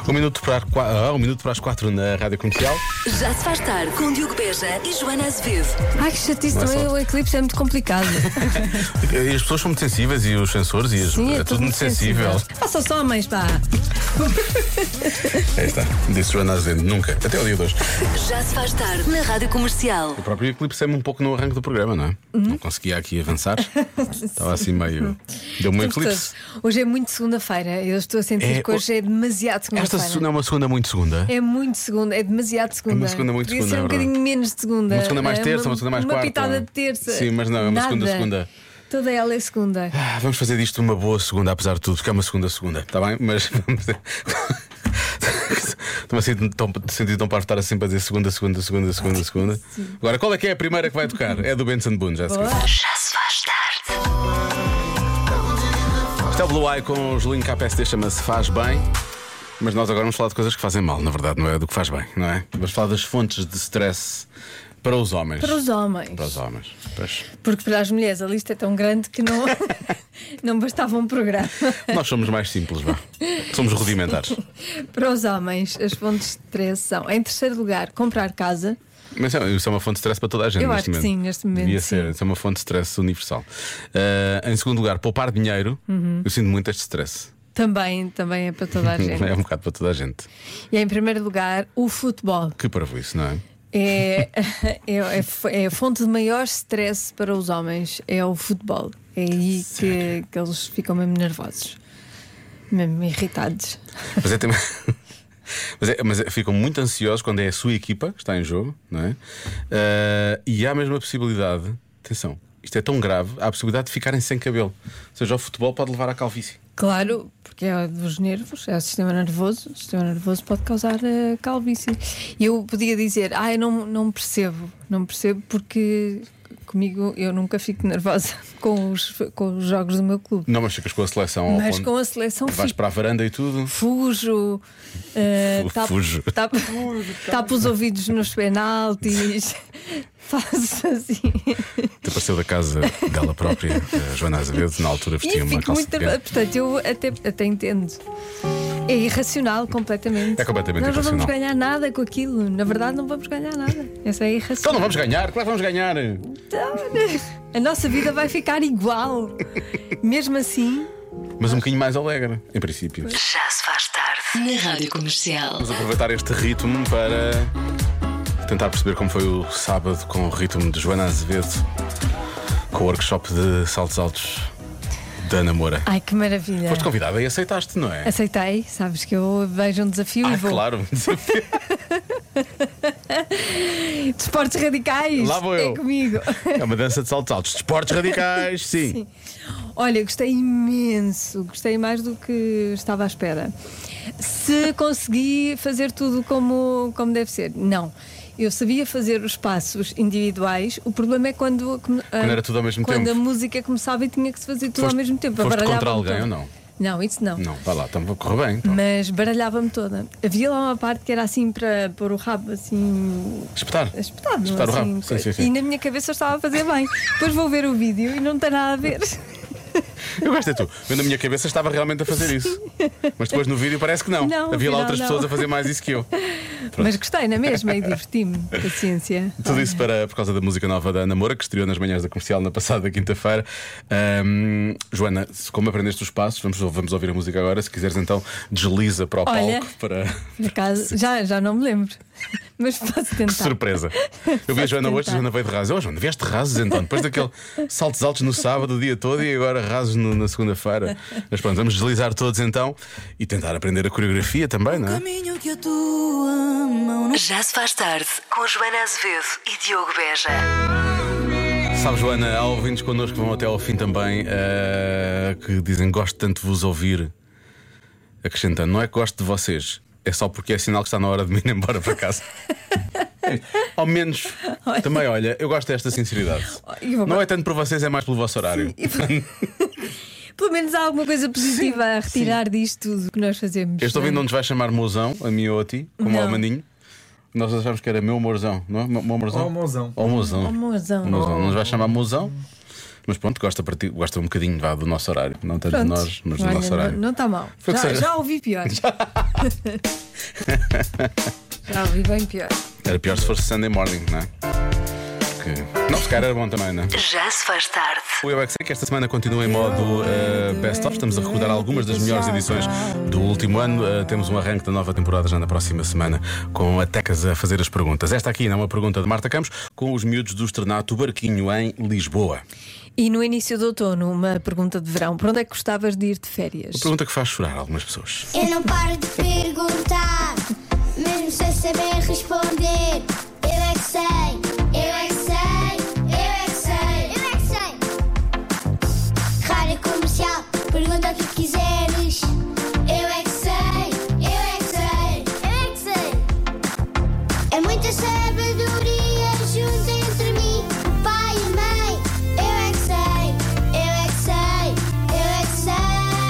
Um minuto para as 4 na Rádio Comercial. Já se faz tarde com Diogo Beja e Joana Azevedo. Ai, que chatice, também o eclipse é muito complicado. E as pessoas são muito sensíveis e os sensores Sim, é tudo muito sensível. Faça só homens, pá. Aí está, disse Joana Azevedo, nunca, até o dia de hoje. Já se faz tarde na Rádio Comercial. O próprio eclipse-me um pouco no arranque do programa, não é? Não conseguia aqui avançar. Estava assim meio. Deu-me um eclipse. Hoje é muito segunda-feira. Eu estou a sentir que hoje é demasiado segunda-feira. Esta segunda é uma segunda muito segunda. É muito segunda, é demasiado segunda. É uma segunda muito Podia segunda. ser um É verdade. bocadinho menos de segunda. Uma segunda mais terça, uma segunda mais quarta. Uma pitada de terça. Sim, mas não, é uma segunda. Toda ela é segunda. Vamos fazer disto uma boa segunda, apesar de tudo, porque é uma segunda, está bem? Mas vamos. Estou-me a sentir tão para estar sempre a dizer segunda. Sim. Agora, qual é que é a primeira que vai tocar? É do Benson Boone, já se Já se faz tarde. Isto é o Blue Eye com o Julinho KPST, chama-se Faz Bem. Mas nós agora vamos falar de coisas que fazem mal, na verdade, não é do que faz bem, não é? Vamos falar das fontes de stress para os homens. Para os homens. Para os homens. Pois. Porque para as mulheres a lista é tão grande que não, não bastava um programa. Nós somos mais simples, vá. Somos rudimentares. Para os homens, as fontes de stress são, em terceiro lugar, comprar casa. Mas isso é uma fonte de stress para toda a gente. Eu neste acho que momento. sim, neste momento. Devia sim. ser, isso é uma fonte de stress universal. Em segundo lugar, poupar dinheiro. Eu sinto muito este stress. Também é para toda a gente. É um bocado para toda a gente. E em primeiro lugar, o futebol. Que parvoíce, não é? É a fonte de maior stress para os homens. É o futebol. É aí que eles ficam mesmo nervosos, mesmo irritados. Mas é também. Mas ficam muito ansiosos quando é a sua equipa que está em jogo, não é? E há a mesma possibilidade, atenção, isto é tão grave, há a possibilidade de ficarem sem cabelo. Ou seja, o futebol pode levar à calvície. Claro, porque é dos nervos, é o sistema nervoso. O sistema nervoso pode causar calvície. E eu podia dizer, eu não percebo porque comigo eu nunca fico nervosa com os jogos do meu clube. Não, mas ficas com a seleção ao Mas ponto. com a seleção Vais para a varanda e tudo. fujo, Fujo. tapo os ouvidos nos penaltis, faço assim. Te apareceu da casa dela própria, a Joana Azevedo, na altura vestia E uma fico calça muito. pequena. Portanto, eu até entendo. É irracional completamente. É completamente Nós não irracional. vamos ganhar nada com aquilo. Na verdade, não vamos ganhar nada. Essa é Então irracional. não vamos ganhar, claro que vamos ganhar. Então, a nossa vida vai ficar igual. Mesmo assim. Mas um bocadinho mais alegre, em princípio. Já se faz tarde na Rádio Comercial. Vamos aproveitar este ritmo para tentar perceber como foi o sábado com o ritmo de Joana Azevedo, com o workshop de saltos altos da Ana Moura. Ai, que maravilha. Foste convidada e aceitaste, não é? Aceitei, sabes que eu vejo um desafio e vou. Claro, desafio. Desportos radicais. Lá vou eu. É comigo. É uma dança de saltos altos. Desportos radicais, sim. Sim. Olha, gostei imenso. Gostei mais do que estava à espera. Se consegui fazer tudo como deve ser. Não. Eu sabia fazer os passos individuais. O problema é quando era tudo ao mesmo quando tempo. a música começava e tinha que se fazer tudo ao mesmo tempo. Foste Baralhava-me contra alguém toda. ou não? Não, isso não. Não, vai lá, então correu bem. Então. Mas baralhava-me toda. Havia lá uma parte que era assim para pôr o rabo assim. Espetar. Espetado, Espetar o assim, rabo. Sim. E na minha cabeça eu estava a fazer bem. Depois vou ver o vídeo e não tem nada a ver. Eu gosto de tu. Eu na minha cabeça estava realmente a fazer isso. Mas depois no vídeo parece que não. Não, Havia lá afinal outras não. pessoas a fazer mais isso que eu. Mas gostei na mesma e diverti-me. Paciência. Tudo isso por causa da música nova da Ana Moura, que estreou nas manhãs da Comercial na passada quinta-feira. Joana, como aprendeste os passos, vamos ouvir a música agora. Se quiseres, então desliza para o palco. Por acaso, já não me lembro. Mas posso tentar. Que surpresa. Eu vi a Joana hoje, a Joana veio de rasos. Joana, vieste de rasos então, depois daquele saltos altos no sábado o dia todo e agora rasos na segunda-feira. Mas pronto, vamos deslizar todos então e tentar aprender a coreografia também, não é? Caminho que a tua mão. Já se faz tarde com Joana Azevedo e Diogo Beja. Sabe, Joana, há ouvintes connosco que vão até ao fim também, que dizem gosto tanto de vos ouvir. Acrescentando, não é que gosto de vocês, é só porque é sinal que está na hora de me ir embora para casa. Ao menos, também, olha, eu gosto desta sinceridade. Não é tanto por vocês, é mais pelo vosso horário. Pelo menos há alguma coisa positiva a retirar disto tudo que nós fazemos. Eu estou vendo onde vai chamar Mozão, a mim ou a ti, como ao Maninho. Nós achámos que era meu Morzão, não é? Meu Morzão? Ó, Mozão. Ou Mozão. Mozão. Não nos vai chamar Mozão. Mas pronto, gosta um bocadinho do nosso horário. Não tanto de nós, mas do nosso horário. Não está mal. Foi que Já ouvi pior. Já ouvi bem pior. Era pior se fosse Sunday Morning, não é? Não, se calhar era bom também, não é? Já se faz tarde. O Eu é que Sei que esta semana continua em modo best-of. Estamos a recordar algumas das melhores edições do último ano. Temos um arranque da nova temporada já na próxima semana, com a Tecas a fazer as perguntas. Esta aqui é uma pergunta de Marta Campos, com os miúdos do Externato Barquinho em Lisboa. E no início do outono, uma pergunta de verão: para onde é que gostavas de ir de férias? Uma pergunta que faz chorar algumas pessoas. Eu não paro de perguntar, mesmo sem saber responder. Eu é que sei, eu é que sei, eu é que sei, eu é que sei. Rádio Comercial, pergunta o que quiseres. Eu é que sei, eu é que sei, eu é que sei. É muita sabedoria junto entre mim, o pai e a mãe. Eu é que sei, eu é que sei, eu é que sei.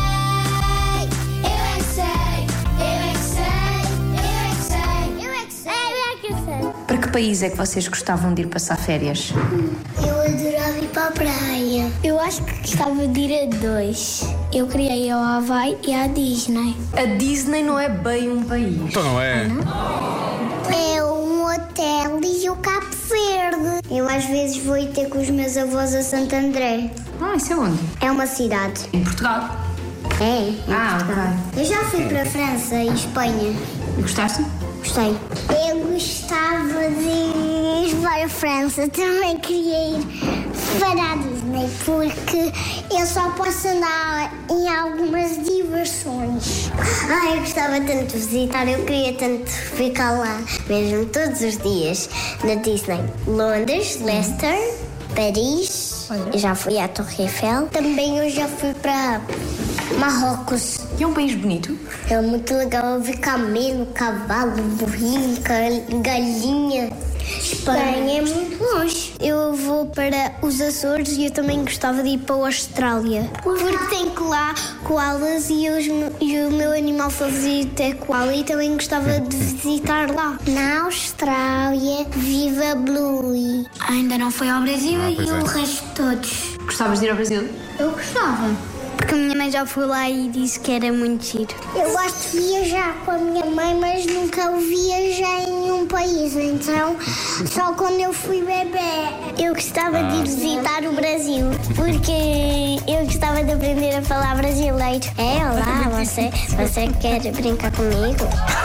Eu é que sei, eu é que sei, eu é que sei, eu é que sei, eu é que sei. Para que país é que vocês gostavam de ir passar férias? Eu adorava ir para a praia. Eu acho que gostava de ir a dois. Eu queria ir ao Havaí e à Disney. A Disney não é bem um país. Então não é? É um hotel e o Cabo Verde. Eu às vezes vou ir ter com os meus avós a Santo André. Ah, isso é onde? É uma cidade. Em Portugal. É. Ok. Eu já fui para a França e Espanha. E gostaste? Gostei. Eu gostava de ir para a França. Também queria ir para a Disney porque eu só posso andar em algumas diversões. Eu gostava tanto de visitar, eu queria tanto ficar lá, mesmo todos os dias, na Disney. Londres, Leicester, Paris. Eu já fui à Torre Eiffel. Também eu já fui para Marrocos. E é um país bonito? É muito legal, eu vi camelo, cavalo, burrinho, galinha. Espanha é muito longe. Eu vou para os Açores e eu também gostava de ir para a Austrália. Porque tem lá koalas e o meu animal favorito é koala e também gostava de visitar lá. Na Austrália, viva Bluey. Ainda não foi ao Brasil e pois é. o resto de todos. Gostavas de ir ao Brasil? Eu gostava. Porque a minha mãe já foi lá e disse que era muito giro. Eu gosto de viajar com a minha mãe, mas nunca viajei em nenhum país. Então, só quando eu fui bebê, eu gostava de ir visitar o Brasil. Porque eu gostava de aprender a falar brasileiro. Olá, você quer brincar comigo?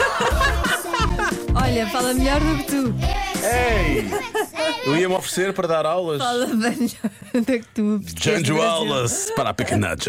Olha, fala melhor do que tu. Ei! Eu ia-me oferecer para dar aulas. Fala bem melhor do que tu. Janjo aulas para a pequenada.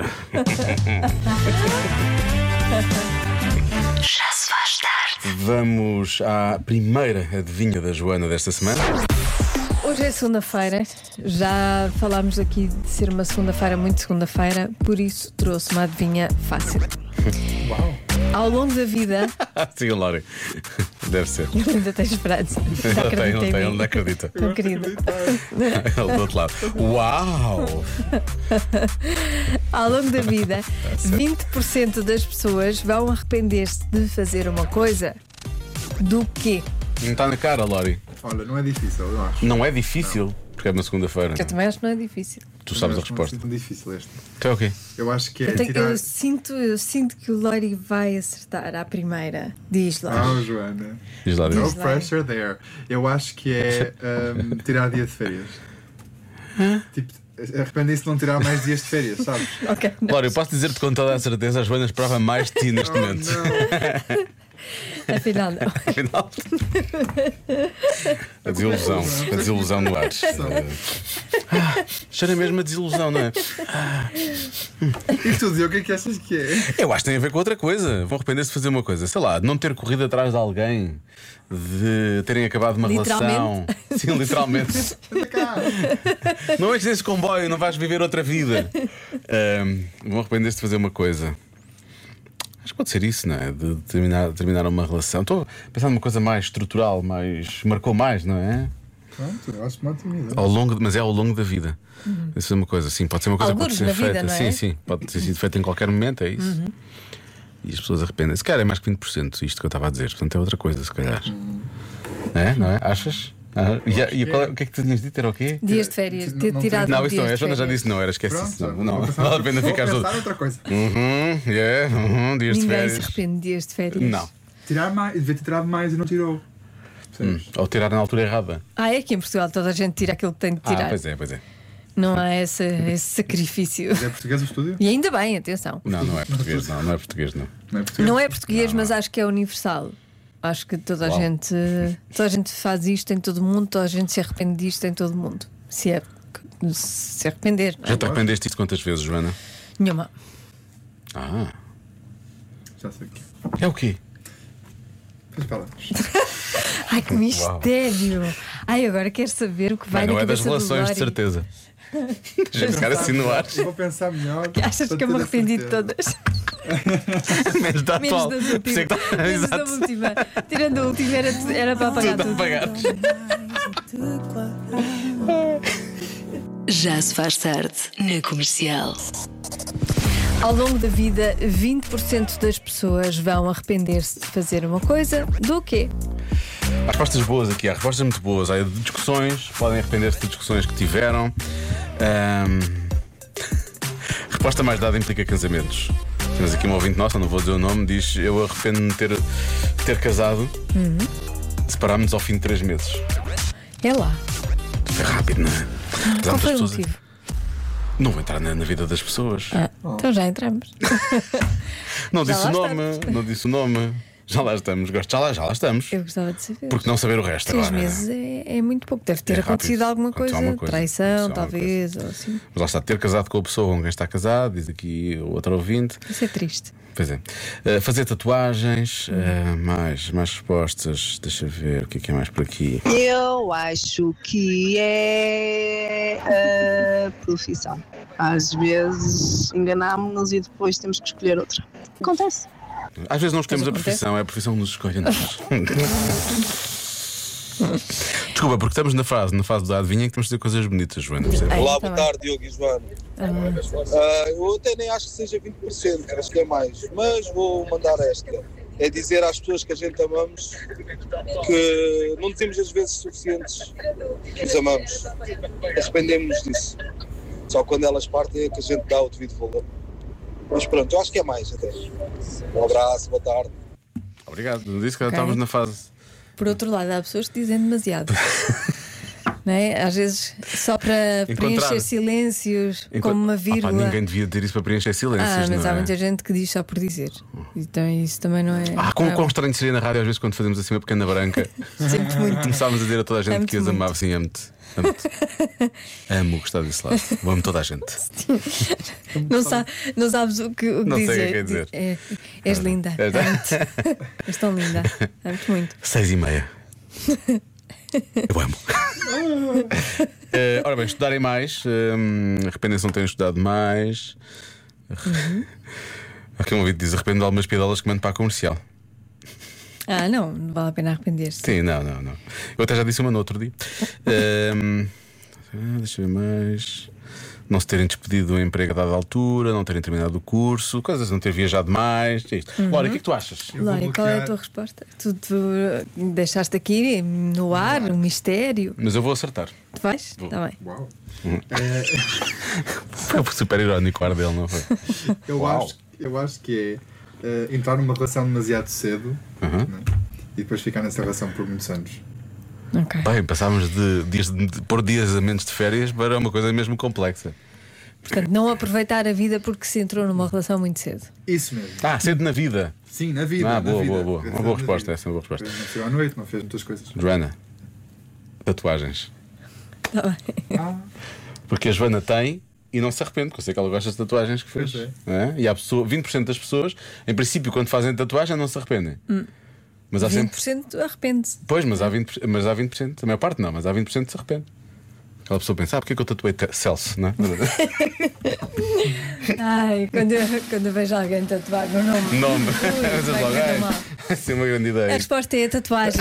Já se faz tarde. Vamos à primeira adivinha da Joana desta semana. Hoje é segunda-feira. Já falámos aqui de ser uma segunda-feira, muito segunda-feira, por isso trouxe uma adivinha fácil. Uau! Ao longo da vida. Sim, Lori. Deve ser. Ele ainda tem esperança. Ele não acredita. Não querido. Ele do outro lado. Uau! Ao longo da vida, 20% das pessoas vão arrepender-se de fazer uma coisa. Do quê? Não está na cara, Lori. Olha, não é difícil, eu acho. Não é difícil, porque é uma segunda-feira. Eu também acho que não é difícil. Tu sabes a Eu acho que resposta. Não é tão difícil esta. Então é o quê? Eu acho que é Eu tirar. sinto que o Lori vai acertar à primeira. Diz lá. Joana. Diz lá, diz. No pressure there. Eu acho que é tirar dia de férias. Tipo, arrependi-se de não tirar mais dias de férias, sabes? Ok. Lori, eu posso dizer-te com toda a certeza, a Joana esperava mais de ti neste momento. Não. Afinal, não. Afinal. A desilusão no ar. Cheira mesmo a desilusão, não é? E tu, Diogo, o que achas que é? Eu acho que tem a ver com outra coisa. Vão arrepender-se de fazer uma coisa, sei lá, de não ter corrido atrás de alguém, de terem acabado uma relação. Sim, literalmente. Anda cá. Não és desse comboio, não vais viver outra vida. Vão arrepender-se de fazer uma coisa. Acho que pode ser isso, não é? De terminar uma relação. Estou a pensar numa coisa mais estrutural, mais. Marcou mais, não é? Pronto, eu acho uma otimidade. Mas é ao longo da vida. Isso é uma coisa, sim, pode ser uma coisa que pode Algures ser na vida, feita. não é? Sim, pode ter sido feita em qualquer momento, é isso. E as pessoas arrependem-se. Se calhar é mais que 20%, isto que eu estava a dizer. Portanto, é outra coisa, se calhar. É, não é? Achas? E o que é que tu tinhas dito? Era o quê? Dias de férias, ter Não tirado Não, um isso dia não é. A de Joana já férias. disse não, era esquece isso. Pronto, Não vou vale a pena vou ficar todo. pensar outra coisa. Dias de Ninguém férias. se arrepende de dias de férias. Não. Tirar mais, devia ter tirado mais e não tirou. Percebes? Ou tirar na altura errada. É que em Portugal toda a gente tira aquilo que tem de tirar. Pois é. Não há esse sacrifício. É português o estúdio? E ainda bem, atenção. Não é português, não. Não é português, não. Não é português? Não é português, mas acho que é universal. Acho que toda a gente faz isto em todo o mundo, toda a gente se arrepende disto em todo o mundo. Se arrepender, não é? Já te arrependeste disso quantas vezes, Joana? Nenhuma. Já sei o quê. É o quê? Depois falamos. Ai, que mistério! Ai, agora quero saber o que vai Não na é das cabeça do relações, de Lori. certeza. Já ficar assim no ar. Eu vou pensar melhor. Achas para que eu me ter a arrependi de certeza. todas? Menos da Menos atual. das Por isso é últimas. que tá- Menos da Exato. última. Tirando a última, era para apagar Tudo a tudo. pagar. Já se faz tarde na Comercial. Ao longo da vida, 20% das pessoas vão arrepender-se de fazer uma coisa. Do quê? Há respostas boas aqui, há respostas muito boas. Há de discussões, podem arrepender-se de discussões que tiveram. Resposta mais dada implica casamentos. Temos aqui um ouvinte nosso, não vou dizer o nome, diz: eu arrependo-me de ter casado. Separámos-nos ao fim de 3 meses. É lá. É rápido, não é? Qual foi o Pessoas- motivo? Não vou entrar na vida das pessoas. Então já entramos. Não já disse o lá nome, estamos. não disse o nome. Já lá estamos, gosto, já lá estamos. Eu gostava de saber. Porque não saber o resto 3 agora. meses é muito pouco. Deve ter É acontecido rápido. alguma Aconteceu coisa. alguma coisa. Traição, Aconteceu alguma talvez, ou assim. Mas lá está, ter casado com a pessoa com quem está casado, diz aqui o outro ouvinte. Isso é triste. Pois é. Fazer tatuagens, mais respostas. Deixa eu ver o que é mais por aqui. Eu acho que é a profissão. Às vezes enganámos-nos e depois temos que escolher outra. Acontece. Às vezes não escolhemos a acontece. profissão, é a profissão que nos escolhe a nós. Desculpa, porque estamos na fase do adivinha que temos de dizer coisas bonitas, Joana. percebes? Ai, Olá, tá boa bem. tarde, Diogo e Joana. Eu até nem acho que seja 20%, acho que é mais, mas vou mandar esta. É dizer às pessoas que a gente amamos que não dizemos as vezes suficientes que os amamos. Arrependemos-nos disso. Só quando elas partem é que a gente dá o devido valor. Mas pronto, eu acho que é mais até. Um abraço, boa tarde. Obrigado. Não disse que já estávamos na fase. Por outro lado, há pessoas que dizem demasiado. Não é? Às vezes só para Encontrar. preencher silêncios, como uma vírgula. Ninguém devia ter isso para preencher silêncios, Mas não há é? muita gente que diz só por dizer. Então isso também não é. Quão não é estranho seria na rádio às vezes quando fazemos assim uma pequena branca. Sinto muito. Começávamos a dizer a toda a gente Amo-te que as muito. amava assim, amo-te. Amo o que está desse lado. Amo toda a gente. Não sabes o que Não sei o que dizer. é que é dizer. És linda. É. Amo-te. És tão linda. Amo-te muito. 6:30. Eu amo. Ora bem, estudarem mais. Arrependem-se de não terem estudado mais. Aqui um ouvinte diz: arrependo de algumas piadolas que mando para a comercial. Não vale a pena arrepender-se. Sim, não. Eu até já disse uma no outro dia. Deixa eu ver mais. Não se terem despedido do emprego a dada altura, não terem terminado o curso, coisas, não ter viajado mais. Isto. Laura, o que é que tu achas? Eu vou Lória, qual é a bloquear. tua resposta? Tu deixaste aqui no ar um mistério. Mas eu vou acertar. Tu vais? Está bem. Uau. Foi super irónico o ar dele, não foi? Eu acho que é entrar numa relação demasiado cedo, né? E depois ficar nessa relação por muitos anos. Ok. Bem, passávamos de pôr dias a menos de férias para uma coisa mesmo complexa. Portanto, não aproveitar a vida porque se entrou numa relação muito cedo. Isso mesmo. Cedo na vida. Sim, na vida. na Boa, vida. boa. Uma boa resposta, essa é uma boa resposta. Não chegou à noite, não fez muitas coisas. Joana, tatuagens. Está bem. Porque a Joana tem e não se arrepende, porque eu sei que ela gosta de tatuagens que fez. Pois Não é? E há 20% das pessoas, em princípio, quando fazem tatuagem, não se arrependem. Mas há sempre. 20% arrepende-se. Pois, mas há 20%, a maior parte não, mas há 20% que se arrepende. Aquela pessoa pensa, porque é que eu tatuei Celso, não é? Ai, quando eu vejo alguém tatuar no nome. Nome. Ui, Mas vai logo, correr mal. vai ser uma grande A ideia. resposta é a tatuagem.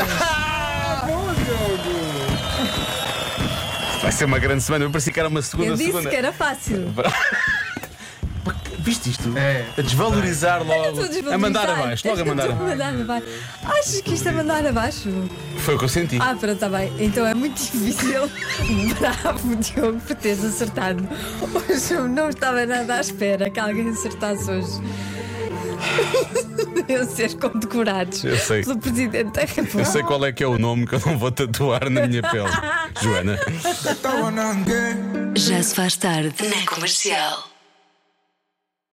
Vai ser uma grande semana. Eu parecia que era uma segunda. Eu disse que era fácil. Viste isto? É. A desvalorizar logo. Estou A mandar abaixo, logo a mandar Estou abaixo. abaixo. Achas que isto é mandar abaixo? Foi o que eu senti. Ah, pronto, está bem. Então é muito difícil. Bravo, Diogo, por teres acertado. Hoje eu não estava nada à espera que alguém acertasse hoje. Deviam ser condecorados Eu sei. pelo Presidente da República. Eu sei qual é que é o nome que eu não vou tatuar na minha pele. Joana. Já se faz tarde na Comercial.